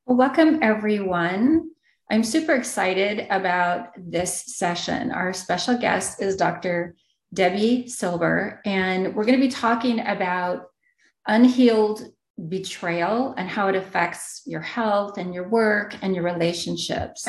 Well, welcome everyone. I'm super excited about this session. Our special guest is Dr. Debbie Silber, and we're going to be talking about unhealed betrayal and how it affects your health and your work and your relationships.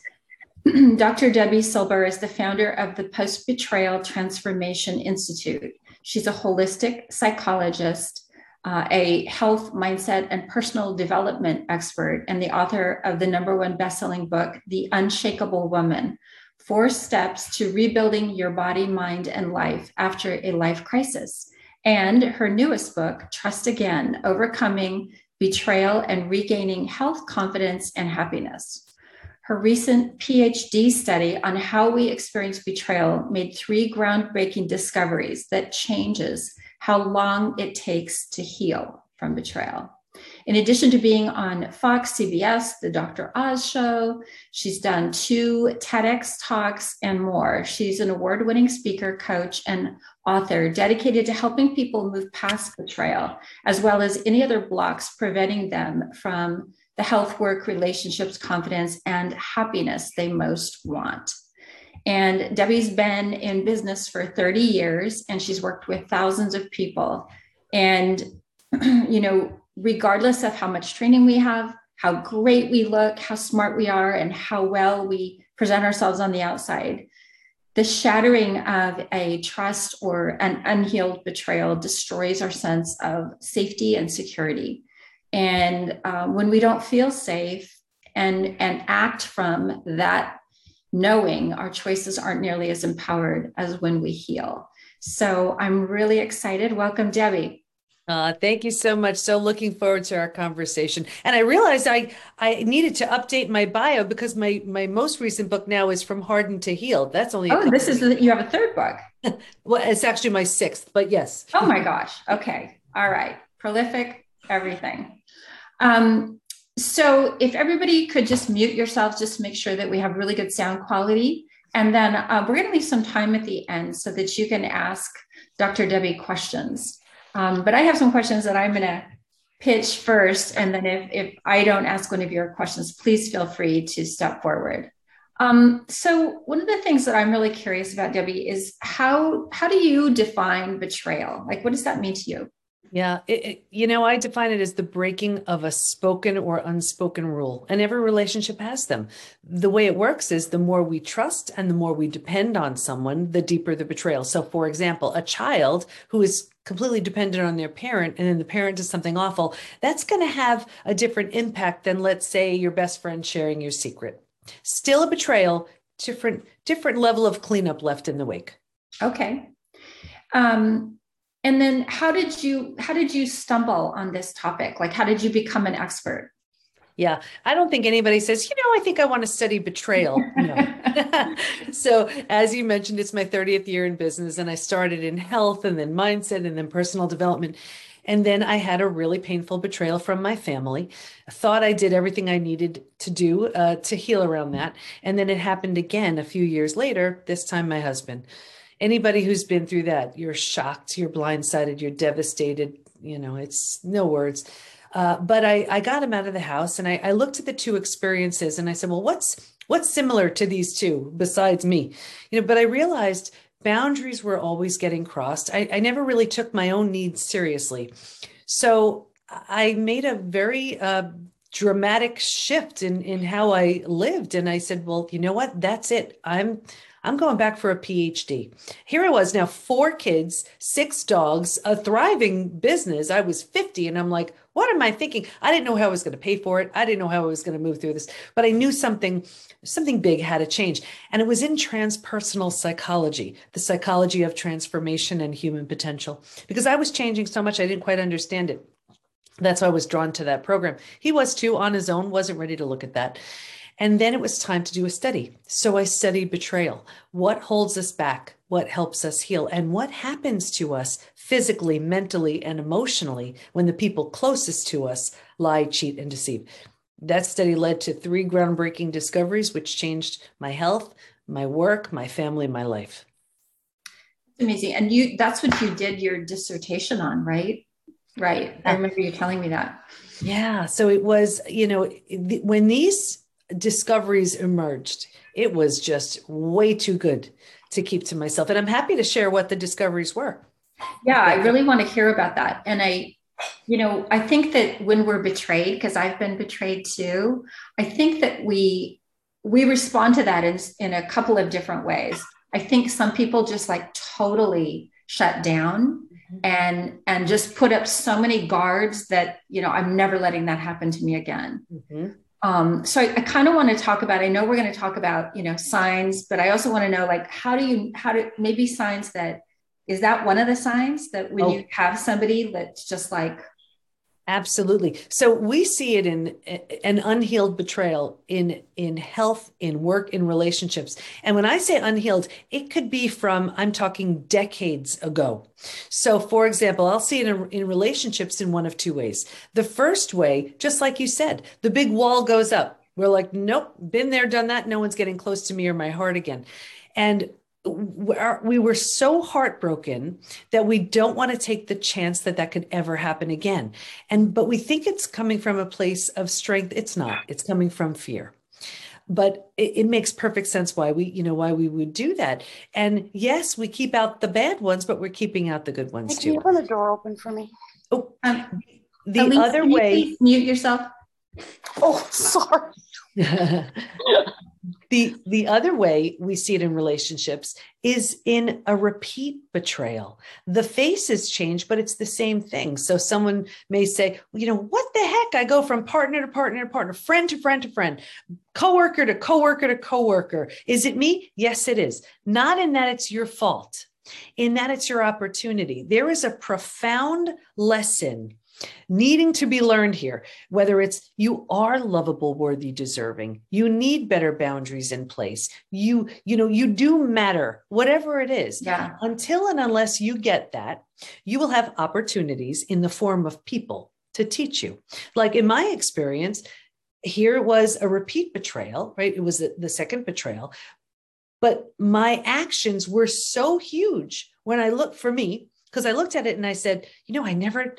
Dr. Debbie Silber is the founder of the Post Betrayal Transformation Institute. She's a holistic psychologist, a health, mindset, and personal development expert, and the author of the #1 best-selling book, The Unshakable Woman: 4 Steps to Rebuilding Your Body, Mind, and Life After a Life Crisis. And her newest book, Trust Again: Overcoming Betrayal and Regaining Health, Confidence, and Happiness. Her recent PhD study on how we experience betrayal made 3 groundbreaking discoveries that changes how long it takes to heal from betrayal. In addition to being on Fox, CBS, The Dr. Oz Show, she's done 2 TEDx talks and more. She's an award-winning speaker, coach, and author dedicated to helping people move past betrayal, as well as any other blocks preventing them from the health, work, relationships, confidence, and happiness they most want. And Debbie's been in business for 30 years, and she's worked with thousands of people. And, regardless of how much training we have, how great we look, how smart we are, and how well we present ourselves on the outside, the shattering of a trust or an unhealed betrayal destroys our sense of safety and security. And when we don't feel safe and act from that knowing, our choices aren't nearly as empowered as when we heal. So I'm really excited. Welcome, Debbie. Thank you so much. So looking forward to our conversation. And I realized I needed to update my bio because my most recent book now is From Hardened to Healed. That's only a Oh, couple weeks. you have a third book. Well, it's actually my 6th, but yes. Oh my gosh. Okay. All right. Prolific, everything. Um, so if everybody could just mute yourselves, just to make sure that we have really good sound quality. And then we're going to leave some time at the end so that you can ask Dr. Debbie questions. But I have some questions that I'm going to pitch first. And then if I don't ask one of your questions, please feel free to step forward. So one of the things that I'm really curious about, Debbie, is how do you define betrayal? Like, what does that mean to you? Yeah, I define it as the breaking of a spoken or unspoken rule, and every relationship has them. The way it works is the more we trust and the more we depend on someone, the deeper the betrayal. So, for example, a child who is completely dependent on their parent and then the parent does something awful, that's going to have a different impact than, let's say, your best friend sharing your secret. Still a betrayal, different level of cleanup left in the wake. Okay. Um, and then how did you stumble on this topic? Like, how did you become an expert? Yeah, I don't think anybody says, I think I want to study betrayal. No. So, as you mentioned, it's my 30th year in business, and I started in health and then mindset and then personal development. And then I had a really painful betrayal from my family. I thought I did everything I needed to do to heal around that. And then it happened again a few years later, this time my husband. Anybody who's been through that, you're shocked, you're blindsided, you're devastated. It's no words. But I got him out of the house, and I looked at the 2 experiences and I said, well, what's similar to these 2 besides me? But I realized boundaries were always getting crossed. I never really took my own needs seriously. So I made a very dramatic shift in how I lived. And I said, well, you know what? That's it. I'm going back for a PhD. Here I was now, 4 kids, 6 dogs, a thriving business. I was 50 and I'm like, what am I thinking? I didn't know how I was going to pay for it. I didn't know how I was going to move through this, but I knew something big had to change. And it was in transpersonal psychology, the psychology of transformation and human potential, because I was changing so much I didn't quite understand it. That's why I was drawn to that program. He was too, on his own, wasn't ready to look at that. And then it was time to do a study. So I studied betrayal. What holds us back? What helps us heal? And what happens to us physically, mentally, and emotionally when the people closest to us lie, cheat, and deceive? That study led to 3 groundbreaking discoveries, which changed my health, my work, my family, my life. Amazing. And that's what you did your dissertation on, right? Right. I remember you telling me that. Yeah. So it was, when these discoveries emerged, it was just way too good to keep to myself. And I'm happy to share what the discoveries were. Yeah, I really want to hear about that. And I think that when we're betrayed, because I've been betrayed too, I think that we respond to that in a couple of different ways. I think some people just like totally shut down and just put up so many guards that, I'm never letting that happen to me again. Mm-hmm. So I kind of want to talk about, I know we're going to talk about, signs, but I also want to know, like, how do maybe signs that, is that one of the signs that when you have somebody that's just like, absolutely. So we see it in an unhealed betrayal in health, in work, in relationships. And when I say unhealed, it could be from, I'm talking decades ago. So for example, I'll see it in relationships in one of two ways. The first way, just like you said, the big wall goes up. We're like, nope, been there, done that. No one's getting close to me or my heart again. And we were so heartbroken that we don't want to take the chance that could ever happen again. But we think it's coming from a place of strength. It's not. It's coming from fear. But it makes perfect sense why we would do that. And yes, we keep out the bad ones, but we're keeping out the good ones Can you too. open the door open for me? Oh, the Elise, other can you way. please mute yourself. Oh, sorry. The other way we see it in relationships is in a repeat betrayal. The faces change, but it's the same thing. So someone may say, what the heck? I go from partner to partner to partner, friend to friend to friend, coworker to coworker to coworker. Is it me? Yes, it is. Not in that it's your fault, in that it's your opportunity. There is a profound lesson needing to be learned here, whether it's you are lovable, worthy, deserving, you need better boundaries in place, you do matter, whatever it is. Yeah. Until and unless you get that, you will have opportunities in the form of people to teach you. Like in my experience, here was a repeat betrayal, right? It was the second betrayal, but my actions were so huge when I looked for me, because I looked at it and I said, I never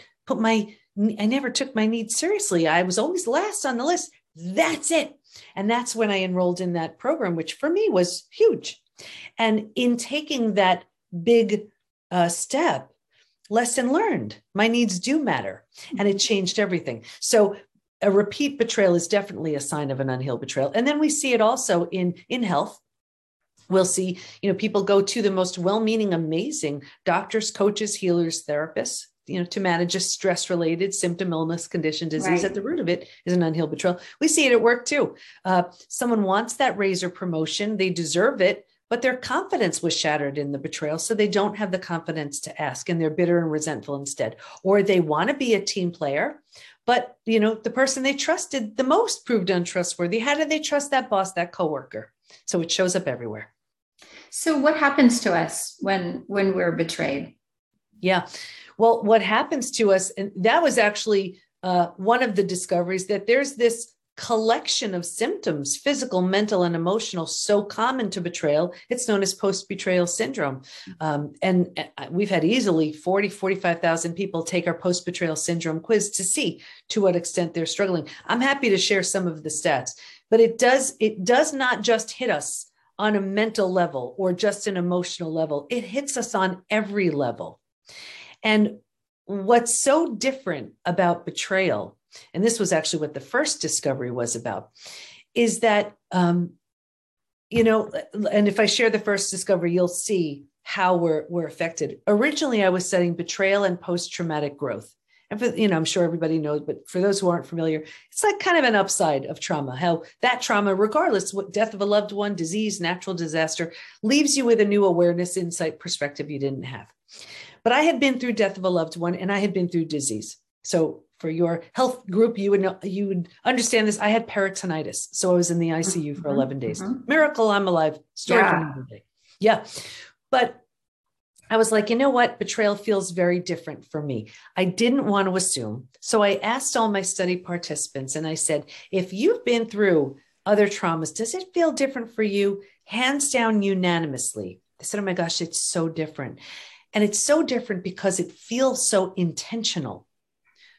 took my needs seriously. I was always last on the list. That's it. And that's when I enrolled in that program, which for me was huge. And in taking that big step, lesson learned, my needs do matter. And it changed everything. So a repeat betrayal is definitely a sign of an unhealed betrayal. And then we see it also in health. We'll see, people go to the most well-meaning, amazing doctors, coaches, healers, therapists, to manage a stress-related symptom, illness, condition, disease. Right. At the root of it is an unhealed betrayal. We see it at work too. Someone wants that raise or promotion. They deserve it, but their confidence was shattered in the betrayal. So they don't have the confidence to ask, and they're bitter and resentful instead. Or they want to be a team player, but the person they trusted the most proved untrustworthy. How did they trust that boss, that coworker? So it shows up everywhere. So what happens to us when we're betrayed? Yeah. Well, what happens to us, and that was actually one of the discoveries, that there's this collection of symptoms, physical, mental, and emotional, so common to betrayal. It's known as post-betrayal syndrome. And we've had easily 45,000 people take our post-betrayal syndrome quiz to see to what extent they're struggling. I'm happy to share some of the stats, but it does not just hit us on a mental level or just an emotional level. It hits us on every level. And what's so different about betrayal, and this was actually what the first discovery was about, is that, and if I share the first discovery, you'll see how we're affected. Originally, I was studying betrayal and post-traumatic growth. And I'm sure everybody knows, but for those who aren't familiar, it's like kind of an upside of trauma, how that trauma, regardless what death of a loved one, disease, natural disaster, leaves you with a new awareness, insight, perspective you didn't have. But I had been through death of a loved one, and I had been through disease. So for your health group, you would understand this. I had peritonitis. So I was in the ICU for 11 days. Miracle, I'm alive. Story for another day. Yeah. But I was like, you know what? Betrayal feels very different for me. I didn't want to assume. So I asked all my study participants, and I said, if you've been through other traumas, does it feel different for you? Hands down, unanimously. They said, oh my gosh, it's so different. And it's so different because it feels so intentional.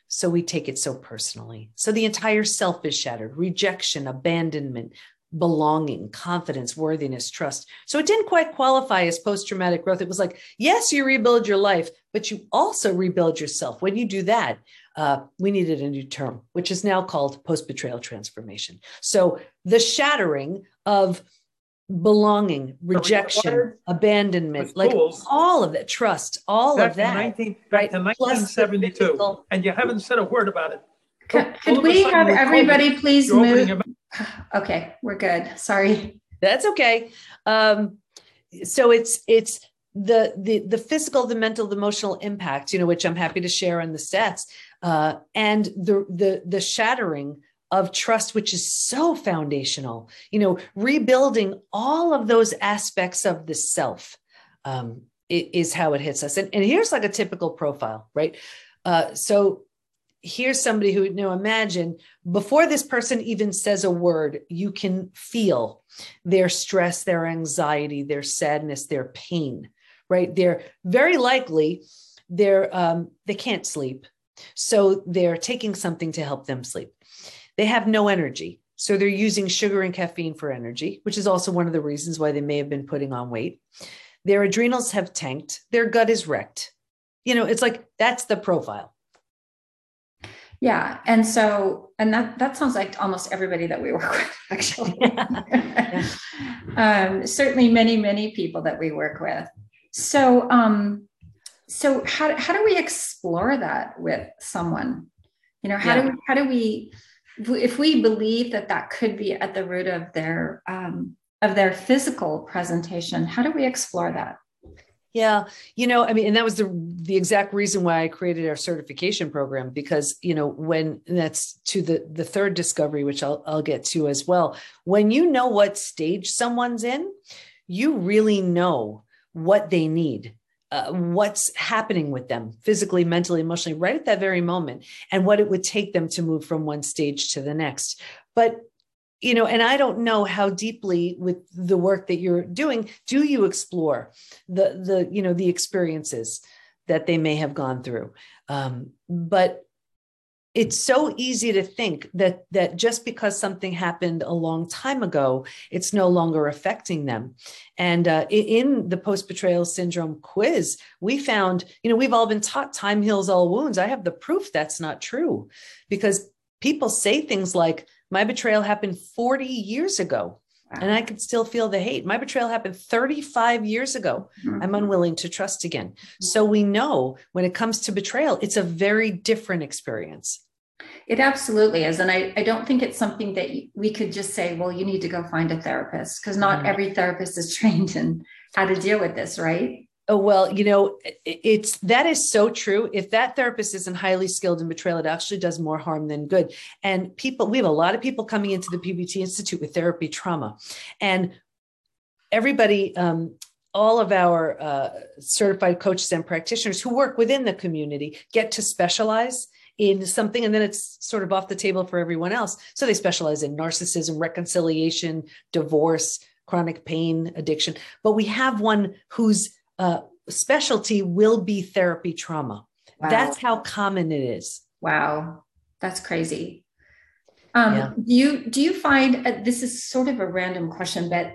So we take it so personally. So the entire self is shattered: rejection, abandonment, belonging, confidence, worthiness, trust. So it didn't quite qualify as post-traumatic growth. It was like, yes, you rebuild your life, but you also rebuild yourself. When you do that, we needed a new term, which is now called post-betrayal transformation. So the shattering of belonging, rejection, abandonment, like all of that, trust, all of that. Back to 1972, and you haven't said a word about it. Could we have everybody please move? Okay, we're good. Sorry. That's okay. So it's the physical, the mental, the emotional impact, which I'm happy to share on the stats, and the shattering of trust, which is so foundational, rebuilding all of those aspects of the self, is how it hits us. And here's like a typical profile, right? So here's somebody who, imagine before this person even says a word, you can feel their stress, their anxiety, their sadness, their pain, right? They're very likely they can't sleep. So they're taking something to help them sleep. They have no energy. So they're using sugar and caffeine for energy, which is also one of the reasons why they may have been putting on weight. Their adrenals have tanked. Their gut is wrecked. It's like, that's the profile. Yeah. And that sounds like almost everybody that we work with, actually. Certainly many, many people that we work with. So how do we explore that with someone? How do we, if we believe that could be at the root of their physical presentation, how do we explore that? Yeah. And that was the exact reason why I created our certification program, because, when that's to the third discovery, which I'll get to as well. When you know what stage someone's in, you really know what they need, what's happening with them physically, mentally, emotionally, right at that very moment, and what it would take them to move from one stage to the next. But and I don't know how deeply with the work that you're doing, do you explore the experiences that they may have gone through? But it's so easy to think that just because something happened a long time ago, it's no longer affecting them. And in the post-betrayal syndrome quiz, we found, we've all been taught time heals all wounds. I have the proof that's not true, because people say things like, my betrayal happened 40 years ago, and I could still feel the hate. My betrayal happened 35 years ago. I'm unwilling to trust again. So we know when it comes to betrayal, it's a very different experience. It absolutely is. And I don't think it's something that we could just say, well, you need to go find a therapist, because not every therapist is trained in how to deal with this, right? Oh, well, that is so true. If that therapist isn't highly skilled in betrayal, it actually does more harm than good. And we have a lot of people coming into the PBT Institute with therapy trauma, and everybody, all of our certified coaches and practitioners who work within the community get to specialize in something, and then it's sort of off the table for everyone else. So they specialize in narcissism, reconciliation, divorce, chronic pain, addiction. But we have one whose specialty will be therapy trauma. Wow. That's how common it is. Wow. That's crazy. Do you find, this is sort of a random question, but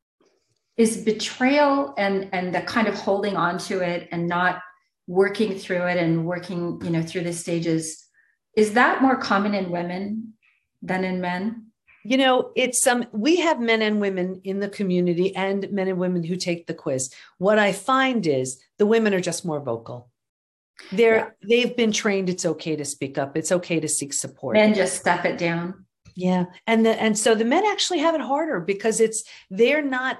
is betrayal and the kind of holding on to it and not working through it and working, through the stages, is that more common in women than in men? It's we have men and women in the community and men and women who take the quiz. What I find is the women are just more vocal. They've been trained. It's okay to speak up. It's okay to seek support. Men just stuff it down. Yeah. And so the men actually have it harder because they're not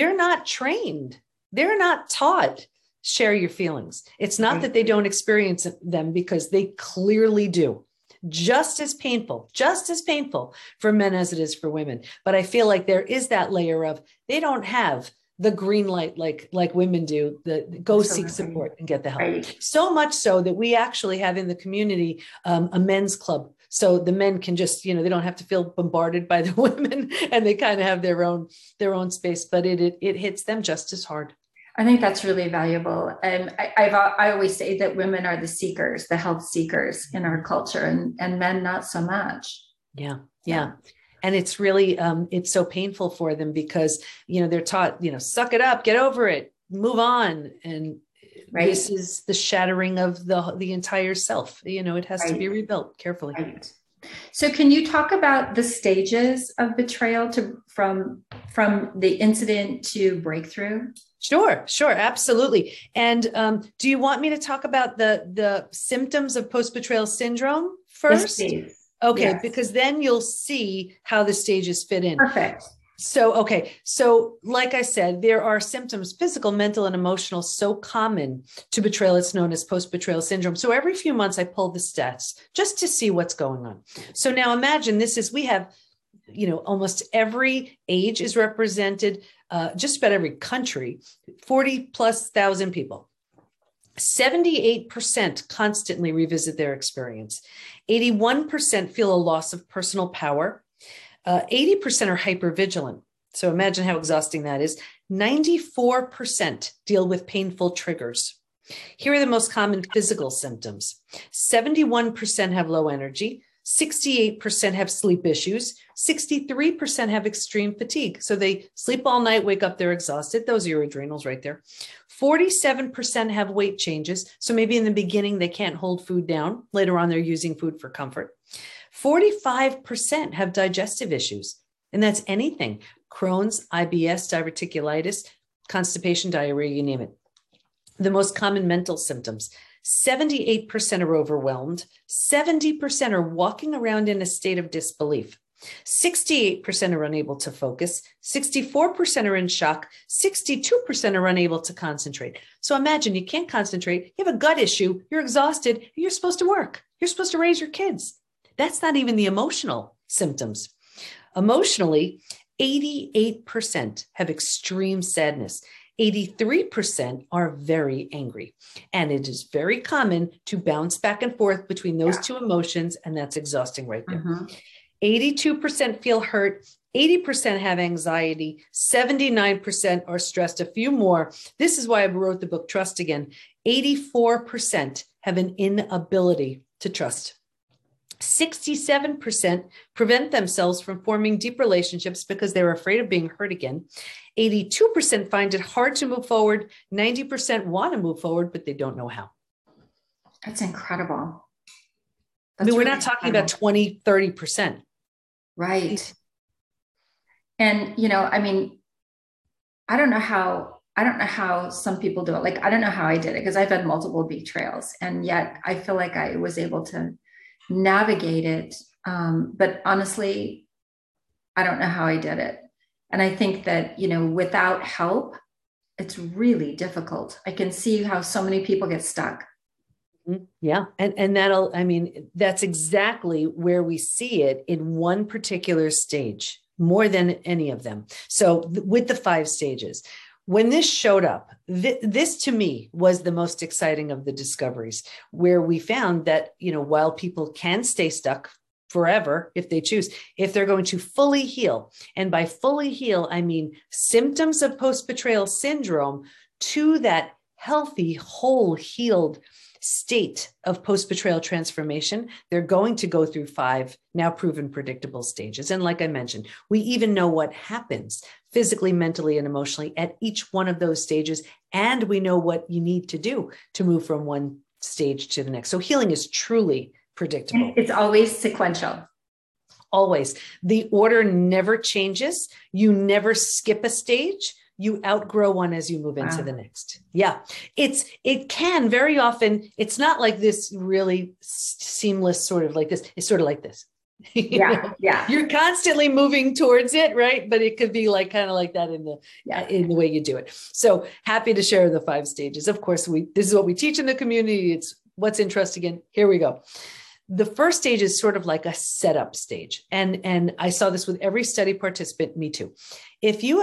trained. They're not taught share your feelings. It's not that they don't experience them, because they clearly do. Just as painful for men as it is for women. But I feel like there is that layer of, they don't have the green light like women do, go seek support and get the help. Right. So much so that we actually have in the community a men's club. So the men can just, they don't have to feel bombarded by the women, and they kind of have their own space, but it hits them just as hard. I think that's really valuable. And I always say that women are the seekers, the health seekers in our culture, and men not so much. Yeah. Yeah. And it's really, it's so painful for them because, they're taught, suck it up, get over it, move on. And this is the shattering of the entire self. It has to be rebuilt carefully. Right. So can you talk about the stages of betrayal from the incident to breakthrough? Sure, absolutely. And do you want me to talk about the symptoms of post-betrayal syndrome first? Yes, please. Okay, yes. Because then you'll see how the stages fit in. Perfect. So like I said, there are symptoms, physical, mental, and emotional, so common to betrayal. It's known as post-betrayal syndrome. So every few months I pull the stats just to see what's going on. So now imagine we have, almost every age is represented, just about every country, 40,000+ people. 78% constantly revisit their experience. 81% feel a loss of personal power. 80% are hypervigilant. So imagine how exhausting that is. 94% deal with painful triggers. Here are the most common physical symptoms. 71% have low energy. 68% have sleep issues. 63% have extreme fatigue. So they sleep all night, wake up, they're exhausted. Those are your adrenals right there. 47% have weight changes. So maybe in the beginning, they can't hold food down. Later on, they're using food for comfort. 45% have digestive issues. And that's anything: Crohn's, IBS, diverticulitis, constipation, diarrhea, you name it. The most common mental symptoms: 78% are overwhelmed. 70% are walking around in a state of disbelief. 68% are unable to focus. 64% are in shock. 62% are unable to concentrate. So imagine you can't concentrate. You have a gut issue. You're exhausted. And you're supposed to work. You're supposed to raise your kids. That's not even the emotional symptoms. Emotionally, 88% have extreme sadness. 83% are very angry. And it is very common to bounce back and forth between those two emotions. And that's exhausting right there. 82% feel hurt. 80% have anxiety. 79% are stressed. A few more. This is why I wrote the book, Trust Again. 84% have an inability to trust. 67% prevent themselves from forming deep relationships because they're afraid of being hurt again. 82% find it hard to move forward. 90% want to move forward, but they don't know how. That's incredible. We're not talking about 20, 30%. Right. And, I don't know how some people do it. Like, I don't know how I did it because I've had multiple betrayals, and yet I feel like I was able to navigate it. But honestly, I don't know how I did it. And I think that, without help, it's really difficult. I can see how so many people get stuck. Yeah. And that's exactly where we see it in one particular stage, more than any of them. So with the 5 stages, when this showed up, this to me was the most exciting of the discoveries, where we found that, while people can stay stuck forever if they choose, if they're going to fully heal, and by fully heal, I mean symptoms of post-betrayal syndrome to that healthy, whole, healed state of post-betrayal transformation, they're going to go through 5 now proven predictable stages. And like I mentioned, we even know what happens physically, mentally, and emotionally at each one of those stages. And we know what you need to do to move from one stage to the next. So healing is truly predictable. And it's always sequential. Always. The order never changes. You never skip a stage. You outgrow one as you move into the next. Yeah. It can very often, it's not like this really seamless sort of like this. It's sort of like this. Yeah. You're constantly moving towards it, right? But it could be like kind of like that in the way you do it. So happy to share the 5 stages. Of course, this is what we teach in the community. It's what's in Trust Again. Here we go. The first stage is sort of like a setup stage. And I saw this with every study participant, me too. If you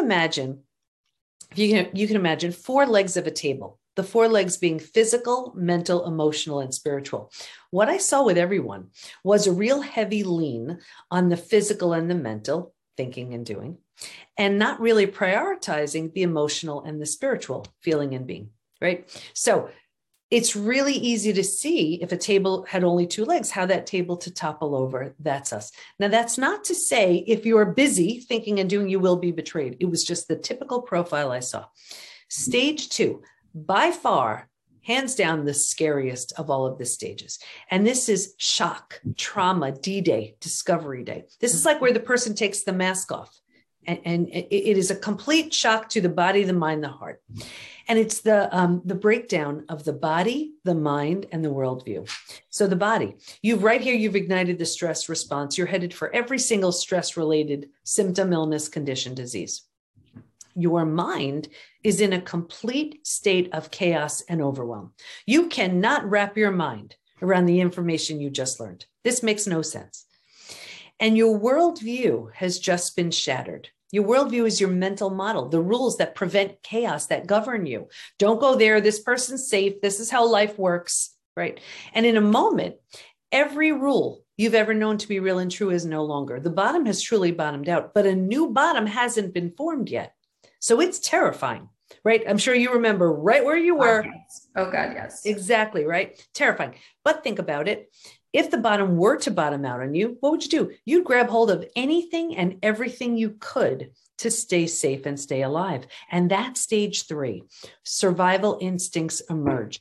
can imagine 4 legs of a table, the 4 legs being physical, mental, emotional, and spiritual. What I saw with everyone was a real heavy lean on the physical and the mental, thinking and doing, and not really prioritizing the emotional and the spiritual feeling and being, right? So it's really easy to see if a table had only two legs, how that table to topple over. That's us. Now, that's not to say if you're busy thinking and doing, you will be betrayed. It was just the typical profile I saw. Stage 2, by far, hands down, the scariest of all of the stages. And this is shock, trauma, D-Day, discovery day. This is like where the person takes the mask off. And it is a complete shock to the body, the mind, the heart. And it's the breakdown of the body, the mind, and the worldview. So the body, you've ignited the stress response. You're headed for every single stress-related symptom, illness, condition, disease. Your mind is in a complete state of chaos and overwhelm. You cannot wrap your mind around the information you just learned. This makes no sense. And your worldview has just been shattered. Your worldview is your mental model, the rules that prevent chaos, that govern you. Don't go there. This person's safe. This is how life works, right? And in a moment, every rule you've ever known to be real and true is no longer. The bottom has truly bottomed out, but a new bottom hasn't been formed yet. So it's terrifying, right? I'm sure you remember right where you were. Oh God, yes. Exactly, right? Terrifying. But think about it. If the bottom were to bottom out on you, what would you do? You'd grab hold of anything and everything you could to stay safe and stay alive. And that's stage 3. Survival instincts emerge.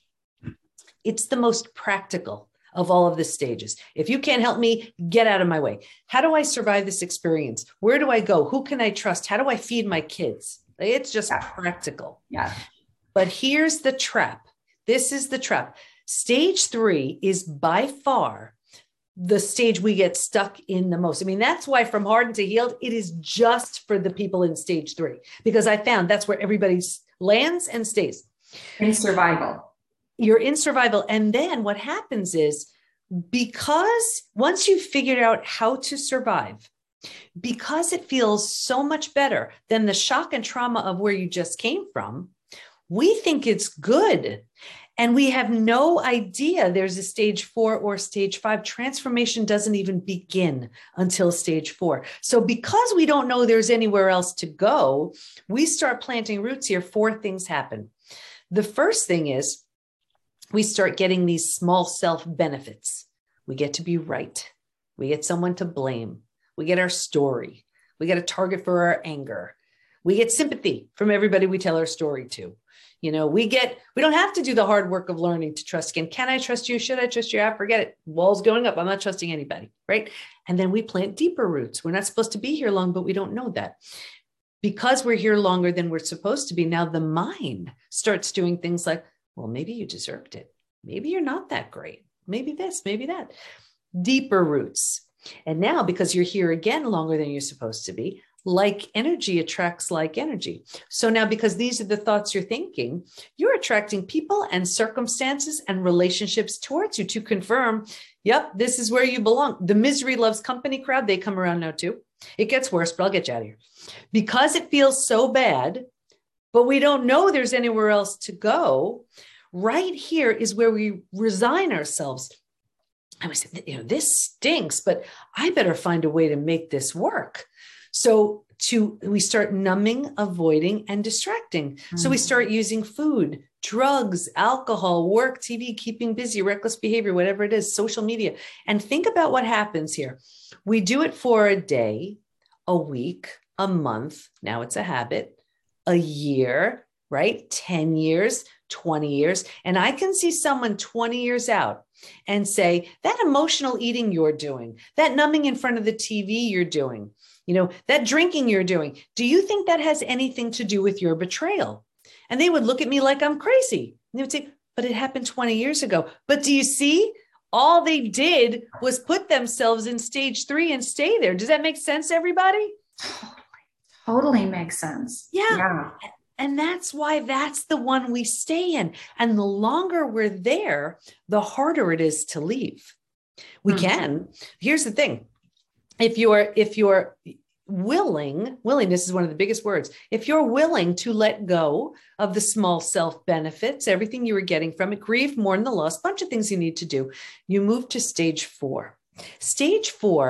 It's the most practical of all of the stages. If you can't help me, get out of my way. How do I survive this experience? Where do I go? Who can I trust? How do I feed my kids? It's just practical. Yeah. But here's the trap. This is the trap. Stage 3 is by far the stage we get stuck in the most. I mean, that's why from hardened to healed, it is just for the people in stage 3, because I found that's where everybody lands and stays. In survival. You're in survival. And then what happens is, because once you've figured out how to survive, because it feels so much better than the shock and trauma of where you just came from, we think it's good. And we have no idea there's a stage 4 or stage 5. Transformation doesn't even begin until stage 4. So because we don't know there's anywhere else to go, we start planting roots here. 4 things happen. The first thing is we start getting these small self benefits. We get to be right. We get someone to blame. We get our story. We get a target for our anger. We get sympathy from everybody we tell our story to. You know, we don't have to do the hard work of learning to trust again. Can I trust you? Should I trust you? Forget it. Wall's going up. I'm not trusting anybody, right? And then we plant deeper roots. We're not supposed to be here long, but we don't know that. Because we're here longer than we're supposed to be, now the mind starts doing things like, well, maybe you deserved it. Maybe you're not that great. Maybe this, maybe that. Deeper roots. And now, because you're here again longer than you're supposed to be, like energy attracts like energy. So now, because these are the thoughts you're thinking, you're attracting people and circumstances and relationships towards you to confirm, yep, this is where you belong. The misery loves company crowd, they come around now too. It gets worse, but I'll get you out of here. Because it feels so bad, but we don't know there's anywhere else to go, right here is where we resign ourselves. I was, this stinks, but I better find a way to make this work. So we start numbing, avoiding, and distracting. Mm-hmm. So we start using food, drugs, alcohol, work, TV, keeping busy, reckless behavior, whatever it is, social media. And think about what happens here. We do it for a day, a week, a month. Now it's a habit, a year, right? 10 years, 20 years. And I can see someone 20 years out and say, that emotional eating you're doing, that numbing in front of the TV you're doing, that drinking you're doing, do you think that has anything to do with your betrayal? And they would look at me like I'm crazy. And they would say, but it happened 20 years ago. But do you see? All they did was put themselves in stage 3 and stay there. Does that make sense, everybody? Totally makes sense. Yeah. And that's why that's the one we stay in. And the longer we're there, the harder it is to leave. We can. Here's the thing. If you're willingness is one of the biggest words. If you're willing to let go of the small self benefits, everything you were getting from it, grief, mourn the loss, bunch of things you need to do, you move to stage 4. Stage 4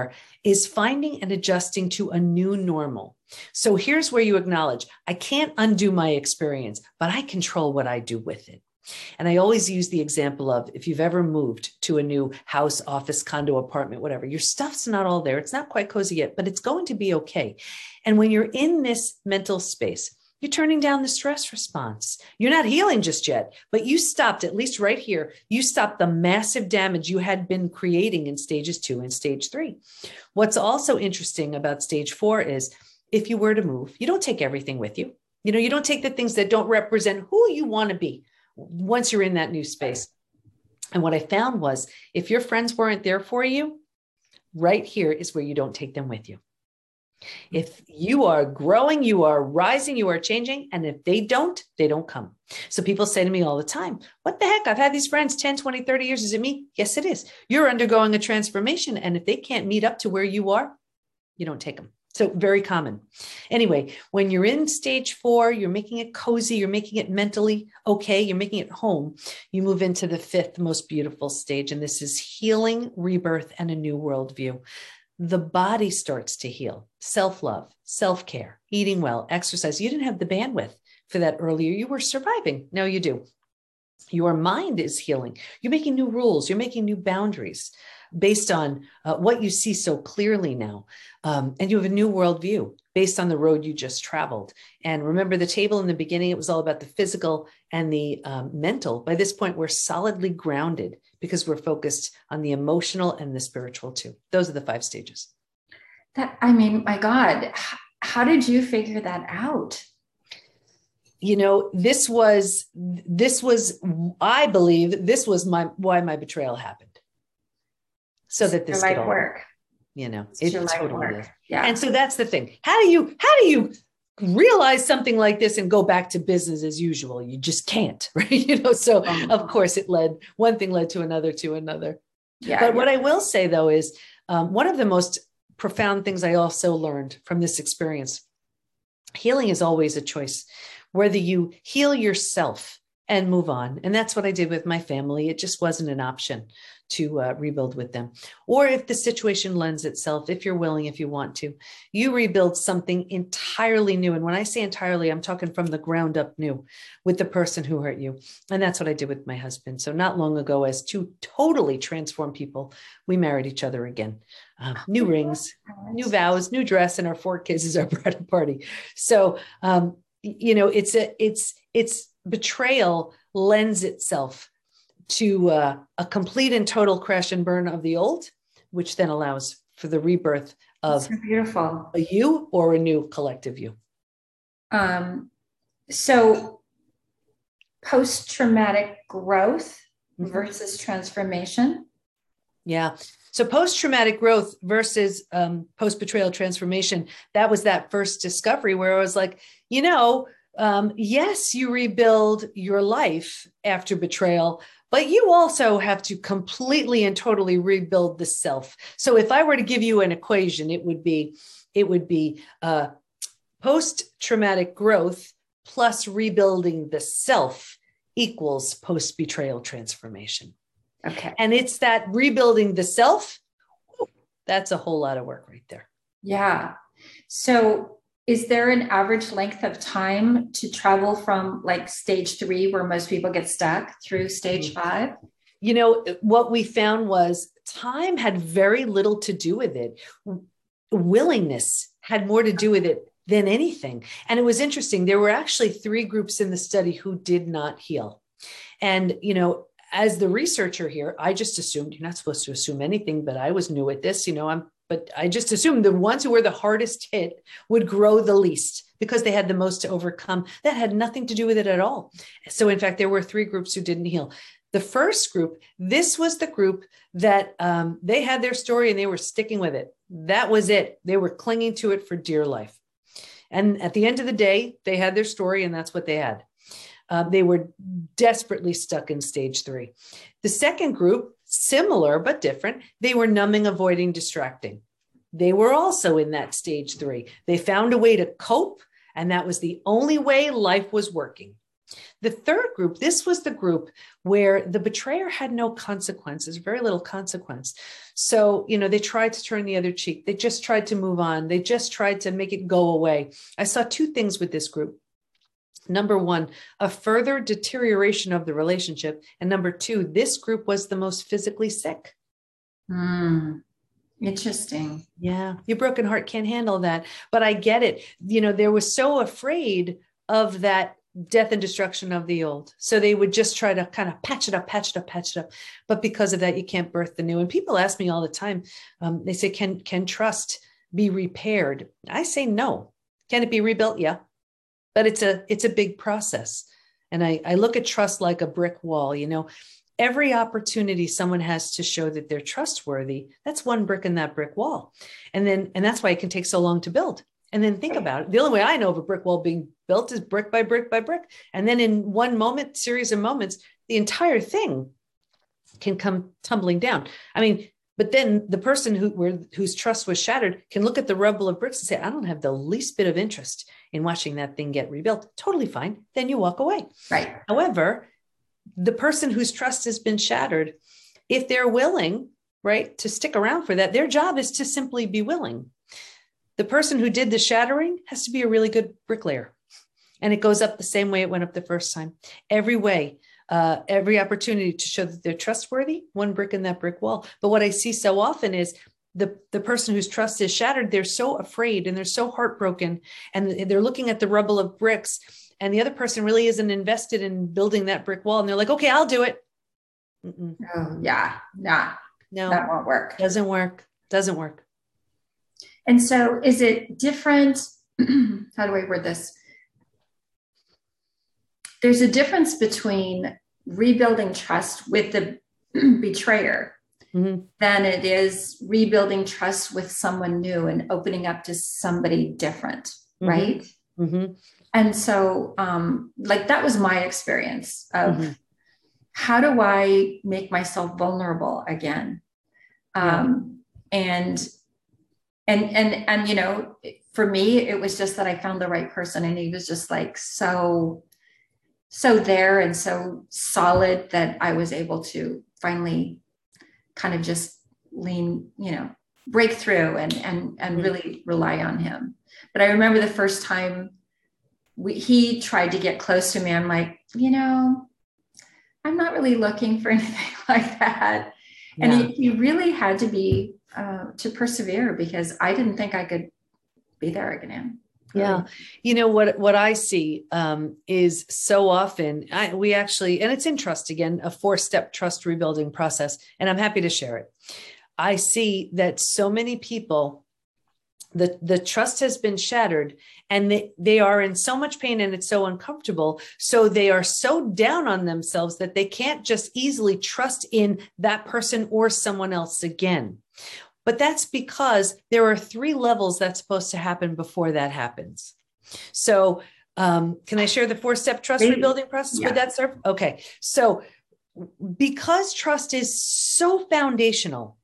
is finding and adjusting to a new normal. So here's where you acknowledge, I can't undo my experience, but I control what I do with it. And I always use the example of, if you've ever moved to a new house, office, condo, apartment, whatever, your stuff's not all there. It's not quite cozy yet, but it's going to be okay. And when you're in this mental space, you're turning down the stress response. You're not healing just yet, but you stopped, at least right here, you stopped the massive damage you had been creating in stages 2 and stage 3. What's also interesting about stage 4 is, if you were to move, you don't take everything with you. You don't take the things that don't represent who you want to be once you're in that new space. And what I found was, if your friends weren't there for you, right here is where you don't take them with you. If you are growing, you are rising, you are changing. And if they don't come. So people say to me all the time, what the heck? I've had these friends 10, 20, 30 years. Is it me? Yes, it is. You're undergoing a transformation. And if they can't meet up to where you are, you don't take them. So very common. Anyway, when you're in stage 4, you're making it cozy, you're making it mentally okay, you're making it home. You move into the 5th most beautiful stage. And this is healing, rebirth, and a new worldview. The body starts to heal. Self-love, self-care, eating well, exercise. You didn't have the bandwidth for that earlier. You were surviving. Now you do. Your mind is healing. You're making new rules. You're making new boundaries based on what you see so clearly now. And you have a new worldview based on the road you just traveled. And remember the table in the beginning, it was all about the physical and the mental. By this point, we're solidly grounded because we're focused on the emotional and the spiritual too. Those are the 5 stages. My God, how did you figure that out? This was, I believe this was why my betrayal happened. So that this could all work. It totally is. Yeah. And so that's the thing. How do you realize something like this and go back to business as usual? You just can't, right? So of course one thing led to another. Yeah. But what I will say though is one of the most profound things I also learned from this experience, healing is always a choice, whether you heal yourself and move on. And that's what I did with my family. It just wasn't an option to rebuild with them. Or if the situation lends itself, if you're willing, if you want to, you rebuild something entirely new. And when I say entirely, I'm talking from the ground up new with the person who hurt you. And that's what I did with my husband. So not long ago, as 2 totally transformed people, we married each other again. New rings, new vows, new dress, and our 4 kids is our bridal party. So, it's betrayal lends itself to a complete and total crash and burn of the old, which then allows for the rebirth of so beautiful. A you or a new collective you. So post-traumatic growth versus transformation. Yeah. So post-traumatic growth versus post-betrayal transformation, that was that first discovery where I was like, yes, you rebuild your life after betrayal, but you also have to completely and totally rebuild the self. So if I were to give you an equation, it would be post-traumatic growth plus rebuilding the self equals post-betrayal transformation. Okay. And it's that rebuilding the self. That's a whole lot of work right there. Yeah. So is there an average length of time to travel from like stage 3, where most people get stuck, through stage 5? What we found was time had very little to do with it. Willingness had more to do with it than anything. And it was interesting. There were actually 3 groups in the study who did not heal. And, as the researcher here, I just assumed, you're not supposed to assume anything, but I was new at this, but I just assumed the ones who were the hardest hit would grow the least because they had the most to overcome. That had nothing to do with it at all. So in fact, there were 3 groups who didn't heal. The first group, this was the group that they had their story and they were sticking with it. That was it. They were clinging to it for dear life. And at the end of the day, they had their story and that's what they had. They were desperately stuck in stage 3. The second group, similar but different, they were numbing, avoiding, distracting. They were also in that stage 3. They found a way to cope, and that was the only way life was working. The third group, this was the group where the betrayer had no consequences, very little consequence. So, they tried to turn the other cheek. They just tried to move on. They just tried to make it go away. I saw two things with this group. Number one, a further deterioration of the relationship. And number two, this group was the most physically sick. Interesting. Yeah. Your broken heart can't handle that. But I get it. They were so afraid of that death and destruction of the old. So they would just try to kind of patch it up. But because of that, you can't birth the new. And people ask me all the time, they say, can trust be repaired? I say, no. Can it be rebuilt? Yeah. But it's a big process. And I look at trust like a brick wall. Every opportunity someone has to show that they're trustworthy, that's one brick in that brick wall. And that's why it can take so long to build. And then think about it. The only way I know of a brick wall being built is brick by brick by brick. And then in one moment, series of moments, the entire thing can come tumbling down. But then the person whose trust was shattered can look at the rubble of bricks and say, I don't have the least bit of interest in watching that thing get rebuilt. Totally fine. Then you walk away. Right. However, the person whose trust has been shattered, if they're willing, right, to stick around for that, their job is to simply be willing. The person who did the shattering has to be a really good bricklayer. And it goes up the same way it went up the first time. Every way, every opportunity to show that they're trustworthy, one brick in that brick wall. But what I see so often is the person whose trust is shattered, they're so afraid and they're so heartbroken and they're looking at the rubble of bricks and the other person really isn't invested in building that brick wall. And they're like, okay, I'll do it. Oh, yeah. Nah, no, that won't work. Doesn't work. And so is it different? How do I word this? There's a difference between rebuilding trust with the betrayer than it is rebuilding trust with someone new and opening up to somebody different, right? And so that was my experience of how do I make myself vulnerable again? And for me, it was just that I found the right person and he was just like so there and so solid that I was able to finally kind of just break through and really rely on him. But I remember the first time he tried to get close to me, I'm like, I'm not really looking for anything like that. Yeah. And he really had to be to persevere because I didn't think I could be there again. Yeah. What I see is so often we actually, and it's in trust again, a 4-step trust rebuilding process. And I'm happy to share it. I see that so many people, the trust has been shattered and they are in so much pain and it's so uncomfortable. So they are so down on themselves that they can't just easily trust in that person or someone else again. But that's because there are 3 levels that's supposed to happen before that happens. So can I share the 4-step trust rebuilding process? Yeah. Would that serve? Okay. So because trust is so foundational,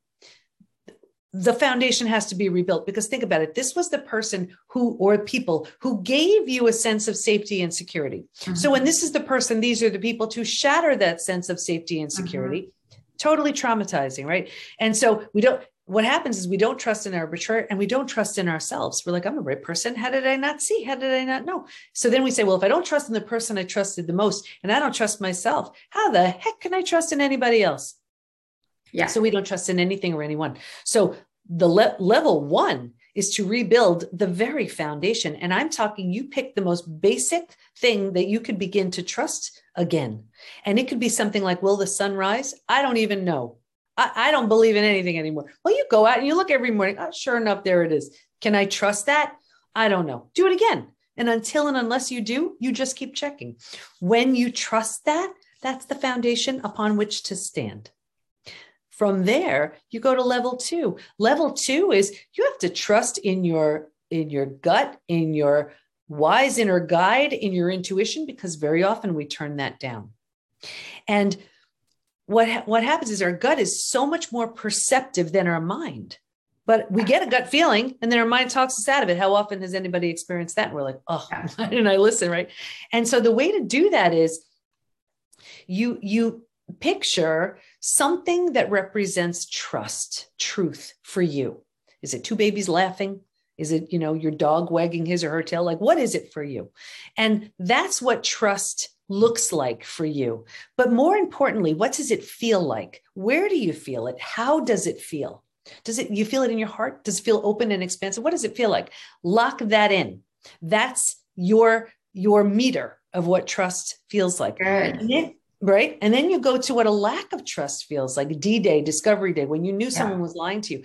the foundation has to be rebuilt because think about it. This was the person or people who gave you a sense of safety and security. So when this is the person, these are the people to shatter that sense of safety and security, totally traumatizing, right? And so what happens is we don't trust in our betrayer and we don't trust in ourselves. We're like, I'm the right person. How did I not see? How did I not know? So then we say, well, if I don't trust in the person I trusted the most and I don't trust myself, how the heck can I trust in anybody else? Yeah. So we don't trust in anything or anyone. So the level 1 is to rebuild the very foundation. And I'm talking, you pick the most basic thing that you could begin to trust again. And it could be something like, will the sun rise? I don't even know. I don't believe in anything anymore. Well, you go out and you look every morning. Oh, sure enough, there it is. Can I trust that? I don't know. Do it again. And until and unless you do, you just keep checking. When you trust that, that's the foundation upon which to stand. From there, you go to level 2. Level 2 is you have to trust in your gut, in your wise inner guide, in your intuition, because very often we turn that down. And what happens is our gut is so much more perceptive than our mind. But we get a gut feeling and then our mind talks us out of it. How often has anybody experienced that? And we're like, oh, why didn't I listen? Right. And so the way to do that is you picture something that represents trust, truth for you. Is it two babies laughing? Is it, your dog wagging his or her tail? Like, what is it for you? And that's what trust looks like for you. But more importantly, what does it feel like? Where do you feel it? How does it feel? You feel it in your heart? Does it feel open and expansive? What does it feel like? Lock that in. That's your meter of what trust feels like. Good. Right. And then you go to what a lack of trust feels like. D-Day, Discovery Day, when you knew someone was lying to you,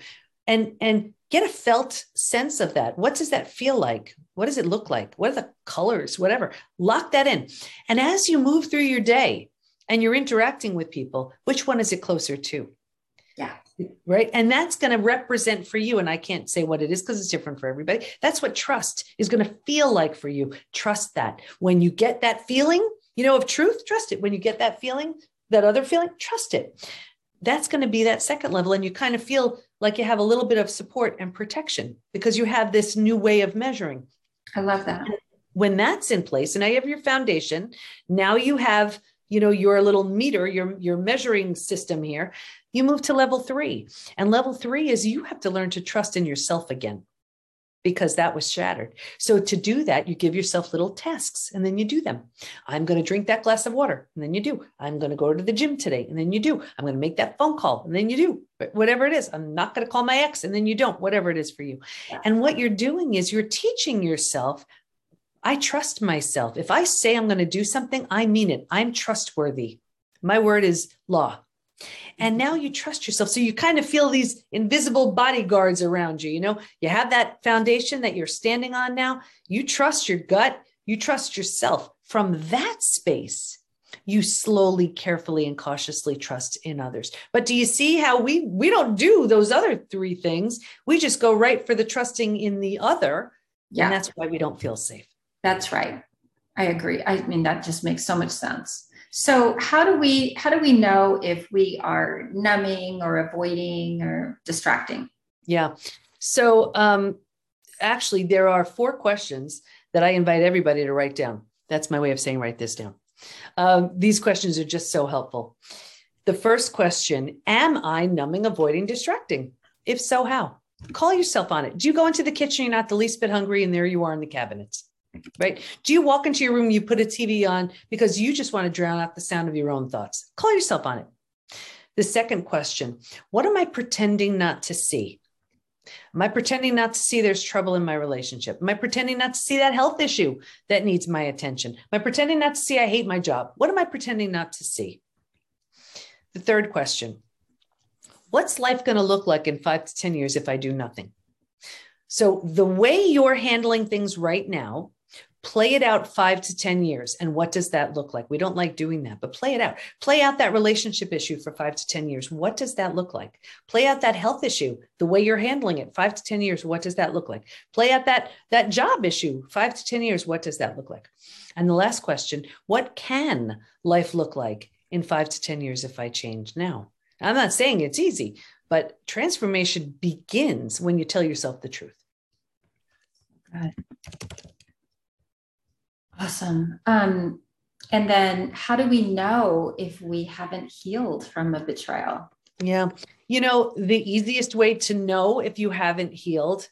and get a felt sense of that. What does that feel like? What does it look like? What are the colors? Whatever. Lock that in. And as you move through your day and you're interacting with people, which one is it closer to? Yeah. Right. And that's going to represent for you. And I can't say what it is because it's different for everybody. That's what trust is going to feel like for you. Trust that. When you get that feeling, of truth, trust it. When you get that feeling, that other feeling, trust it. That's going to be that second level. And you kind of feel like you have a little bit of support and protection because you have this new way of measuring. I love that. And when that's in place, and now you have your foundation, now you have, your little meter, your measuring system here, you move to level 3. And level 3 is you have to learn to trust in yourself again, because that was shattered. So to do that, you give yourself little tasks and then you do them. I'm going to drink that glass of water. And then you do. I'm going to go to the gym today. And then you do. I'm going to make that phone call. And then you do. Whatever it is. I'm not going to call my ex. And then you don't. Whatever it is for you. And what you're doing is you're teaching yourself, I trust myself. If I say I'm going to do something, I mean it. I'm trustworthy. My word is law. And now you trust yourself. So you kind of feel these invisible bodyguards around you. You have that foundation that you're standing on now. You trust your gut. You trust yourself. From that space, you slowly, carefully, and cautiously trust in others. But do you see how we don't do those other 3 things? We just go right for the trusting in the other. Yeah. And that's why we don't feel safe. That's right. I agree. I mean, that just makes so much sense. So how do we know if we are numbing or avoiding or distracting? Yeah. So actually, there are 4 questions that I invite everybody to write down. That's my way of saying write this down. These questions are just so helpful. The first question, am I numbing, avoiding, distracting? If so, how? Call yourself on it. Do you go into the kitchen, you're not the least bit hungry, and there you are in the cabinets? Right? Do you walk into your room, you put a TV on because you just want to drown out the sound of your own thoughts? Call yourself on it. The second question, what am I pretending not to see? Am I pretending not to see there's trouble in my relationship? Am I pretending not to see that health issue that needs my attention? Am I pretending not to see I hate my job? What am I pretending not to see? The third question, what's life going to look like in 5 to 10 years if I do nothing? So the way you're handling things right now, play it out 5 to 10 years. And what does that look like? We don't like doing that, but play it out. Play out that relationship issue for 5 to 10 years. What does that look like? Play out that health issue, the way you're handling it, 5 to 10 years. What does that look like? Play out that job issue, 5 to 10 years. What does that look like? And the last question, what can life look like in 5 to 10 years if I change now? I'm not saying it's easy, but transformation begins when you tell yourself the truth. Good. Awesome. And then how do we know if we haven't healed from a betrayal? Yeah. The easiest way to know if you haven't healed,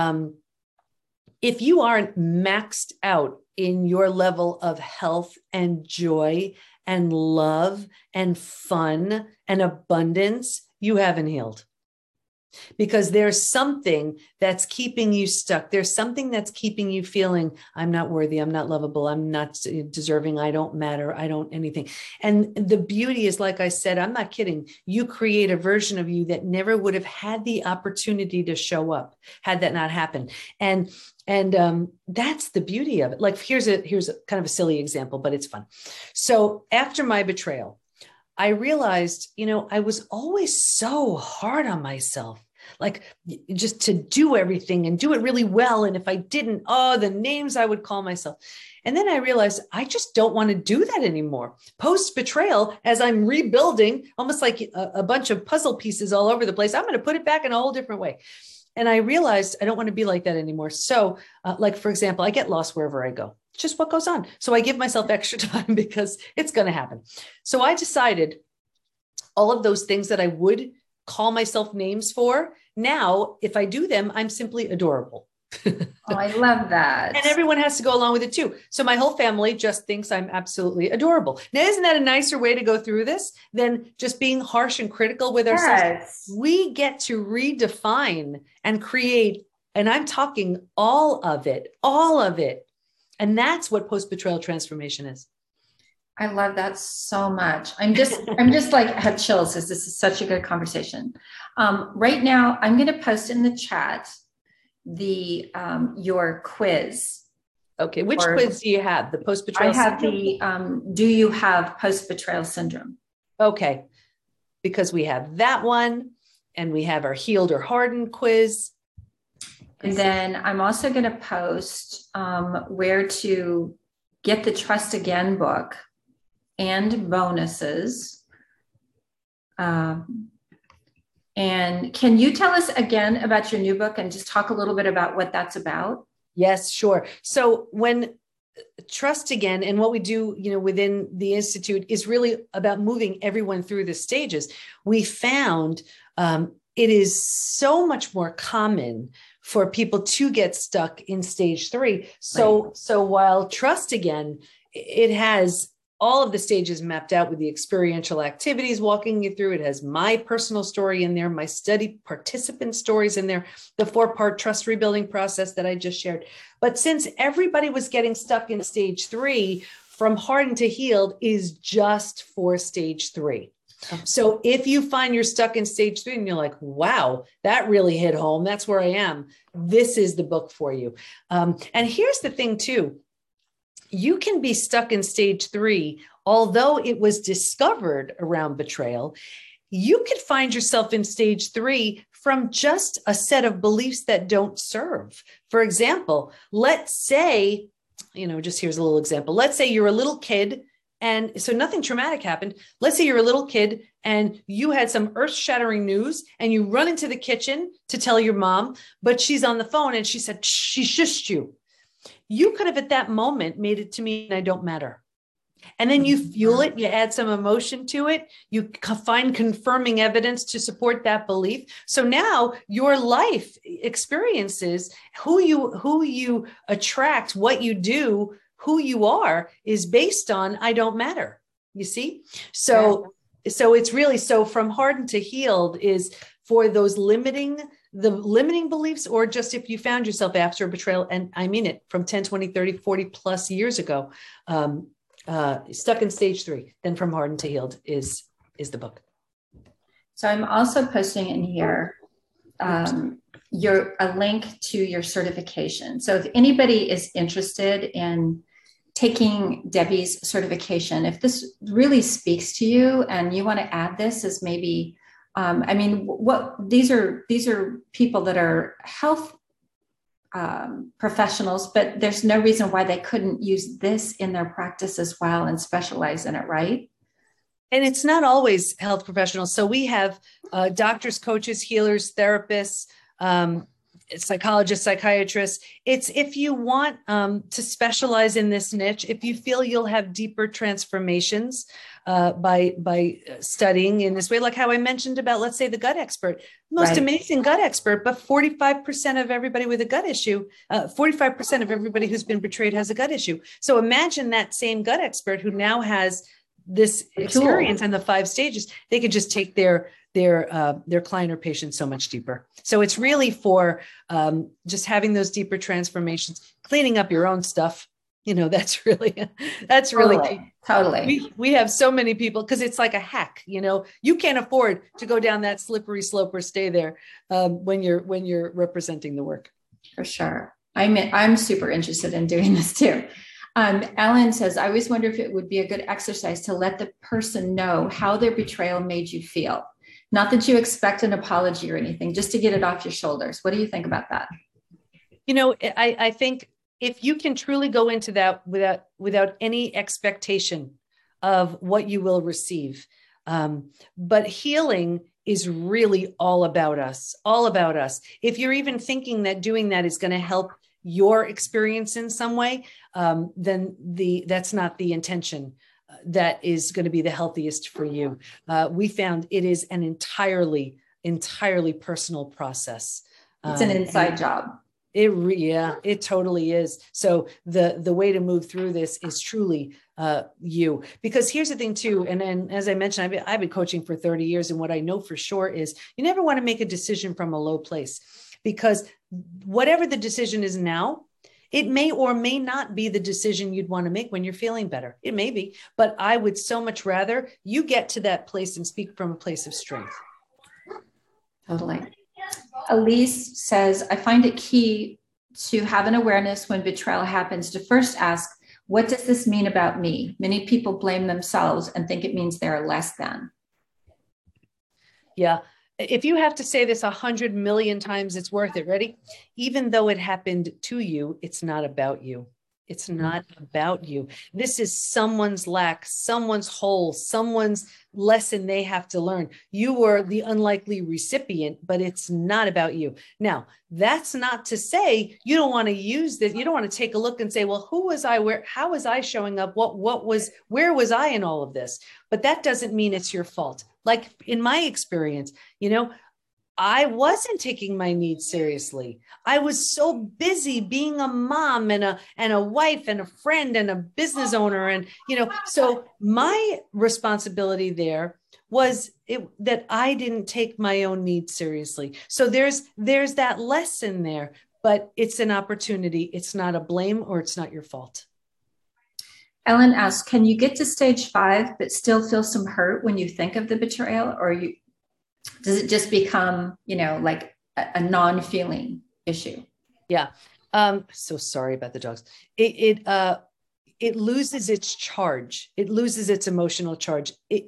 if you aren't maxed out in your level of health and joy and love and fun and abundance, you haven't healed. Because there's something that's keeping you stuck. There's something that's keeping you feeling, I'm not worthy, I'm not lovable, I'm not deserving, I don't matter, I don't anything. And the beauty is, like I said, I'm not kidding. You create a version of you that never would have had the opportunity to show up had that not happened. And that's the beauty of it. Like, here's a kind of a silly example, but it's fun. So after my betrayal, I realized, I was always so hard on myself. like just to do everything and do it really well. And if I didn't, the names I would call myself. And then I realized I just don't want to do that anymore. Post betrayal, as I'm rebuilding, almost like a bunch of puzzle pieces all over the place, I'm going to put it back in a whole different way. And I realized I don't want to be like that anymore. So like, for example, I get lost wherever I go. It's just what goes on. So I give myself extra time because it's going to happen. So I decided all of those things that I would call myself names for, now, if I do them, I'm simply adorable. Oh, I love that. And everyone has to go along with it too. So my whole family just thinks I'm absolutely adorable. Now, isn't that a nicer way to go through this than just being harsh and critical with ourselves? Yes. We get to redefine and create, and I'm talking all of it. And that's what post-betrayal transformation is. I love that so much. I'm just like have chills as this is such a good conversation. Right now, I'm going to post in the chat your quiz. Okay, which quiz do you have? The post-betrayal syndrome? I have do you have post-betrayal syndrome? Okay, because we have that one, and we have our healed or hardened quiz. And then I'm also going to post where to get the Trust Again book and bonuses. And can you tell us again about your new book and just talk a little bit about what that's about? Yes, sure. So when Trust Again, and what we do, within the Institute is really about moving everyone through the stages. We found it is so much more common for people to get stuck in stage 3. So while Trust Again, it has all of the stages mapped out with the experiential activities walking you through. It has my personal story in there, my study participant stories in there, the 4-part trust rebuilding process that I just shared. But since everybody was getting stuck in stage 3, From Hardened to Healed is just for stage 3. So if you find you're stuck in stage 3 and you're like, wow, that really hit home, that's where I am, this is the book for you. And here's the thing too. You can be stuck in stage 3, although it was discovered around betrayal. You could find yourself in stage 3 from just a set of beliefs that don't serve. For example, let's say, just here's a little example. Let's say you're a little kid, and so nothing traumatic happened. Let's say you're a little kid and you had some earth-shattering news and you run into the kitchen to tell your mom, but she's on the phone and she said, she shushed you. You could have at that moment made it to me, I don't matter. And then you fuel it, you add some emotion to it, you find confirming evidence to support that belief. So now your life experiences, who you attract, what you do, who you are is based on, I don't matter. You see? So it's really, From Hardened to Healed is for those limiting beliefs, or just if you found yourself after a betrayal, and I mean it, from 10, 20, 30, 40 plus years ago, stuck in stage 3, then From Hardened to Healed is the book. So I'm also posting in here a link to your certification. So if anybody is interested in taking Debbie's certification, if this really speaks to you and you want to add this as maybe, these are people that are health professionals, but there's no reason why they couldn't use this in their practice as well and specialize in it, right? And it's not always health professionals. So we have doctors, coaches, healers, therapists, psychologists, psychiatrists. It's if you want to specialize in this niche, if you feel you'll have deeper transformations by studying in this way, like how I mentioned about, let's say, the gut expert, most amazing gut expert, but 45% of everybody with a gut issue, 45% of everybody who's been betrayed has a gut issue. So imagine that same gut expert who now has this experience in the 5 stages, they could just take their client or patient so much deeper. So it's really for just having those deeper transformations, cleaning up your own stuff. That's really key. Totally. We have so many people, because it's like a hack. You can't afford to go down that slippery slope or stay there when you're representing the work. For sure. I'm super interested in doing this too. Ellen says, I always wonder if it would be a good exercise to let the person know how their betrayal made you feel. Not that you expect an apology or anything, just to get it off your shoulders. What do you think about that? I think if you can truly go into that without any expectation of what you will receive, but healing is really all about us, all about us. If you're even thinking that doing that is going to help your experience in some way, then that's not the intention. That is going to be the healthiest for you. We found it is an entirely personal process. It's an inside job. It totally is. So the way to move through this is truly you, because here's the thing too. And as I mentioned, I've been coaching for 30 years. And what I know for sure is you never want to make a decision from a low place, because whatever the decision is now, it may or may not be the decision you'd want to make when you're feeling better. It may be, but I would so much rather you get to that place and speak from a place of strength. Totally. Elise says, I find it key to have an awareness when betrayal happens to first ask, what does this mean about me? Many people blame themselves and think it means they're less than. Yeah. If you have to say this 100 million times, it's worth it. Ready? Even though it happened to you, it's not about you. It's not about you. This is someone's lack, someone's hole, someone's lesson they have to learn. You were the unlikely recipient, but it's not about you. Now, that's not to say you don't want to use this. You don't want to take a look and say, well, who was I? How was I showing up? Where was I in all of this? But that doesn't mean it's your fault. Like in my experience, I wasn't taking my needs seriously. I was so busy being a mom and a wife and a friend and a business owner. And, so my responsibility there was that I didn't take my own needs seriously. So there's that lesson there, but it's an opportunity. It's not a blame, or it's not your fault. Ellen asks, can you get to stage 5, but still feel some hurt when you think of the betrayal, or does it just become, like a non-feeling issue? Yeah. So sorry about the dogs. It loses its charge. It loses its emotional charge.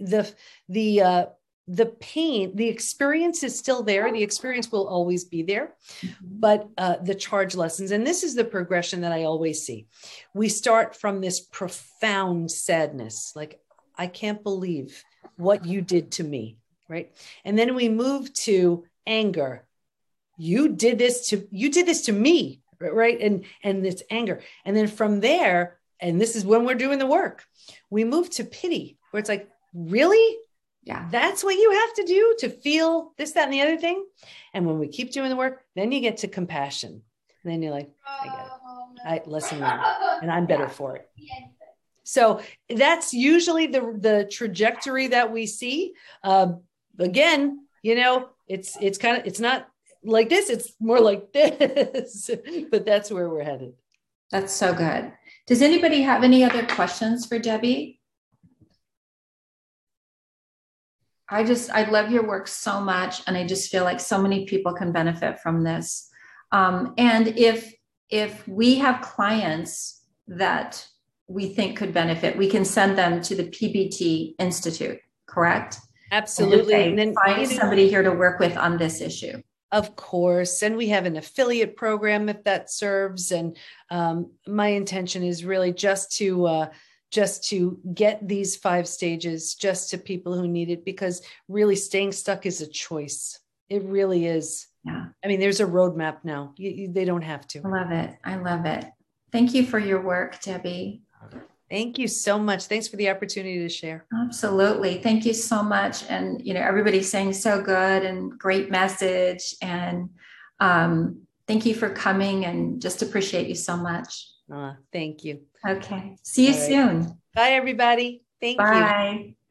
The pain, the experience is still there. The experience will always be there, but the charge lessens. And this is the progression that I always see. We start from this profound sadness, like, I can't believe what you did to me. Right. And then we move to anger. You did this to me. Right. And it's anger. And then from there, and this is when we're doing the work, we move to pity, where it's like, really? Yeah. That's what you have to do to feel this, that, and the other thing. And when we keep doing the work, then you get to compassion. And then you're like, I get it. Listen, and I'm better for it. So that's usually the trajectory that we see. Again, it's not like this, it's more like this, but that's where we're headed. That's so good. Does anybody have any other questions for Debbie? I love your work so much. And I just feel like so many people can benefit from this. And if we have clients that we think could benefit, we can send them to the PBT Institute, correct? Absolutely. And then find somebody here to work with on this issue. Of course. And we have an affiliate program if that serves. And my intention is really just to get these 5 stages just to people who need it, because really staying stuck is a choice. It really is. Yeah. I mean, there's a roadmap now. They don't have to. I love it. Thank you for your work, Debbie. Thank you so much. Thanks for the opportunity to share. Absolutely. Thank you so much. And, everybody's saying so good and great message. And thank you for coming, and just appreciate you so much. Thank you. Okay. See you soon. Bye, everybody. Thank you. Bye.